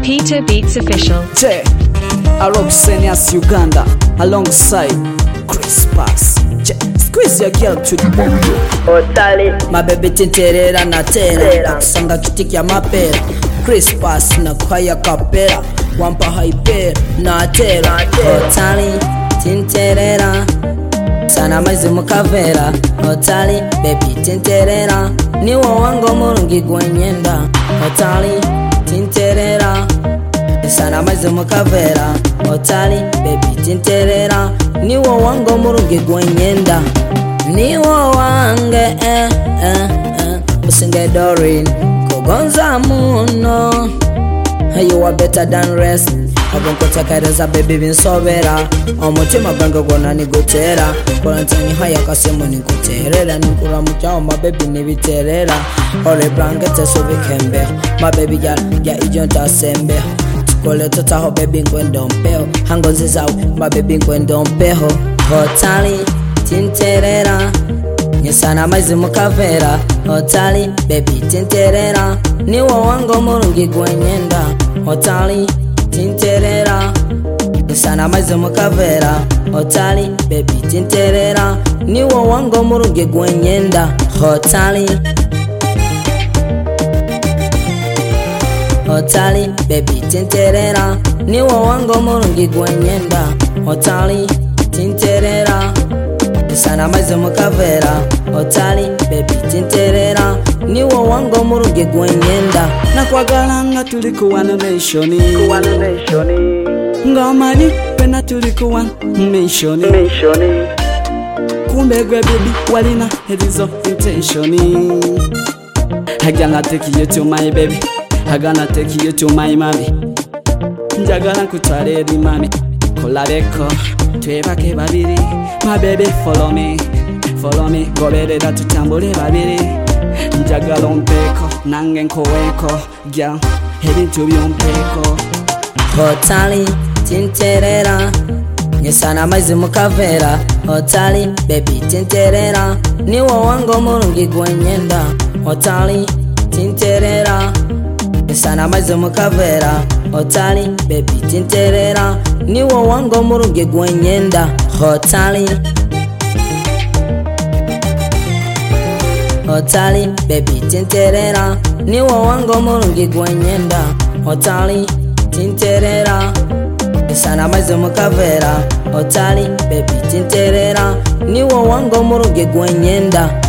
Peter Beats Official. J. Arab Seniors Uganda alongside Chris Pass. J. Squeeze your girl to the bone. Otali My baby tinterera na tera Sanga kitiki ya mapera Chris Pass na kwaya kapera Wampa hyper na tera Otali tinterera Sana maizi mukavera Otali baby tinterera Niwo wango murungi gwenyenda Otali tinterera Sana maizi mukavera Otali baby tinterera Niwo wango murungi gwenyenda Niwo wange Usinge Doreen Kogonza muno You are better than rest Agonkota kaireza baby binsobera Omutima gwange gwona nigutera Kolantani haya kasemu niguterera Nikura mchao my baby nibiterera Ore blankete so bikembe My baby ya ijonta sembe Tukole totaho baby ngwendo mpeo Hangozi zao my baby ngwendo mpeho Hotali tinterera Nyesana maizi mukavera Otali baby tinterera Niwo wango murungi gwenyenda Otali tinterera Nyesana maizi mukavera Otali baby tinterera Niwo wango murungi gwenyenda Otali Otali baby tinterera Niwo wango murungi gwenyenda Otali tinterera Sana maize mukavera Otali baby tinterera Niwo wango murungi gwenyenda Nakwagalanga tulikuwa na nationi Ngomani pena tulikuwa nationi Kumbe gwe baby walina hedizo intentioni I gonna take you to my baby I gonna take you to my mommy Njagala kutareri mami Kolabeko twebake babiri My baby follow me Goberera tutambule babiri Njagala ompeko nange nkoweko Girl ebintu byompeko Otali tinterera Nyesana maizi mukavera Otali baby tinterera Niwo wango murungi gwenyenda Otali tinterera Nyesana maizi mukavera Otali baby tinterera Niwo wango murungi gwenyenda Otali Otali baby tinterera Niwo wango murungi gwenyenda Otali tinterera Sana maizi mukavera Otali baby tinterera Niwo wango murungi gwenyenda